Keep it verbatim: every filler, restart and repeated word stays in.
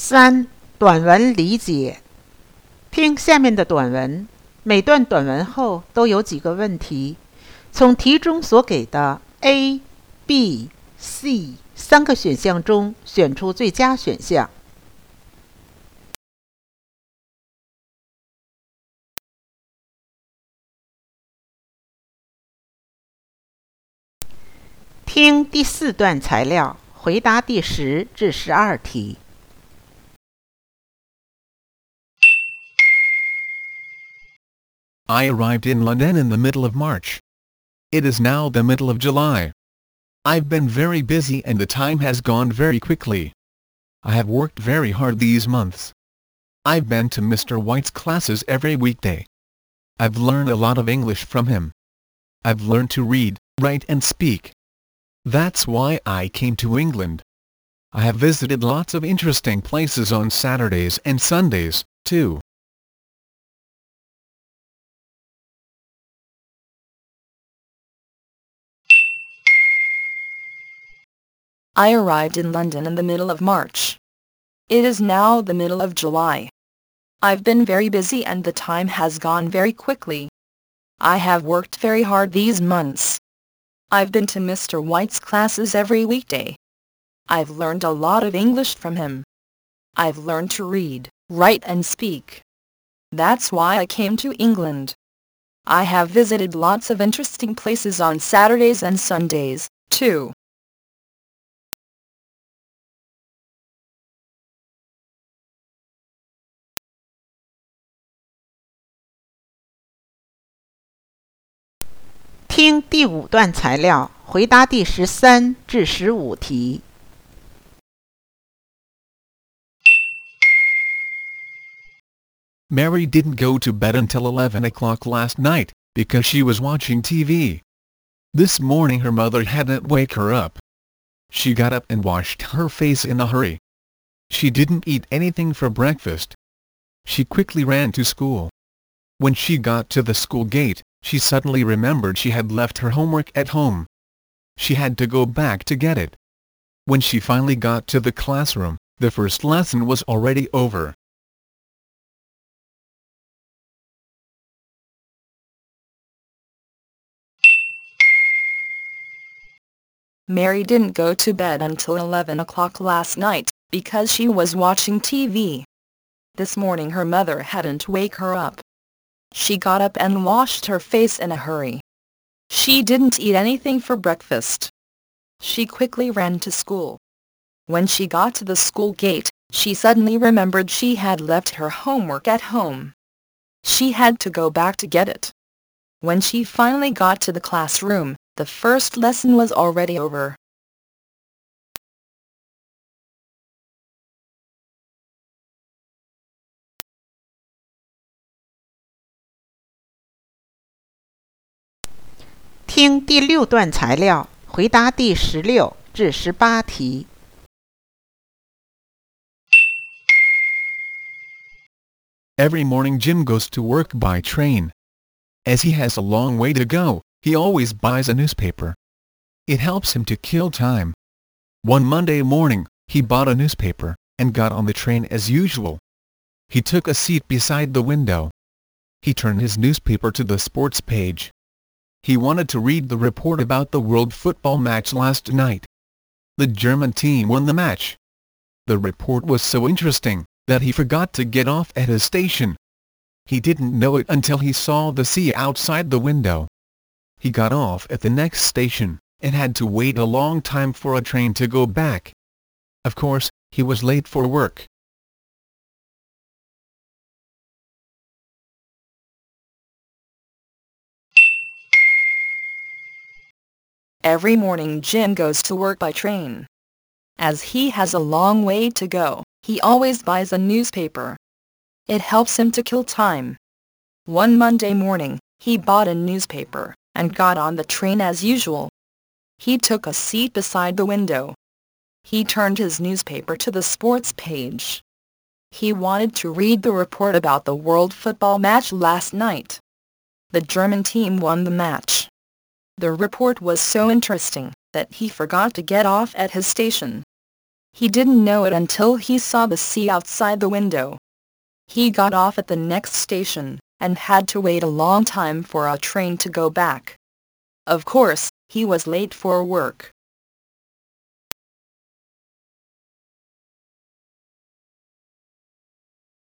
三、短文理解。听下面的短文，每段短文后都有几个问题，从题中所给的 A、B、C 三个选项中选出最佳选项。听第四段材料，回答第十至十二题。 I arrived in London in the middle of March. It is now the middle of July. I've been very busy and the time has gone very quickly. I have worked very hard these months. I've been to Mister White's classes every weekday. I've learned a lot of English from him. I've learned to read, write and speak. That's why I came to England. I have visited lots of interesting places on Saturdays and Sundays, too. I arrived in London in the middle of March. It is now the middle of July. I've been very busy and the time has gone very quickly. I have worked very hard these months. I've been to Mister White's classes every weekday. I've learned a lot of English from him. I've learned to read, write and speak. That's why I came to England. I have visited lots of interesting places on Saturdays and Sundays, too. 听第五段材料，回答第十三至十五题。 Mary didn't go to bed until eleven o'clock last night, because she was watching T V. This morning her mother hadn't wake her up. She got up and washed her face in a hurry. She didn't eat anything for breakfast. She quickly ran to school. When she got to the school gate, she suddenly remembered she had left her homework at home. She had to go back to get it. When she finally got to the classroom, the first lesson was already over. Mary didn't go to bed until eleven o'clock last night, because she was watching T V. This morning her mother hadn't wake her up. She got up and washed her face in a hurry. She didn't eat anything for breakfast. She quickly ran to school. When she got to the school gate, she suddenly remembered she had left her homework at home. She had to go back to get it. When she finally got to the classroom, the first lesson was already over. 听第六段材料，回答第十六至十八题。 Every morning Jim goes to work by train. As he has a long way to go, he always buys a newspaper. It helps him to kill time. One Monday morning, he bought a newspaper, and got on the train as usual. He took a seat beside the window. He turned his newspaper to the sports page. He wanted to read the report about the World Football match last night. The German team won the match. The report was so interesting that he forgot to get off at his station. He didn't know it until he saw the sea outside the window. He got off at the next station, and had to wait a long time for a train to go back. Of course, he was late for work. Every morning Jim goes to work by train. As he has a long way to go, he always buys a newspaper. It helps him to kill time. One Monday morning, he bought a newspaper, and got on the train as usual. He took a seat beside the window. He turned his newspaper to the sports page. He wanted to read the report about the World Football match last night. The German team won the match. The report was so interesting that he forgot to get off at his station. He didn't know it until he saw the sea outside the window. He got off at the next station, and had to wait a long time for a train to go back. Of course, he was late for work.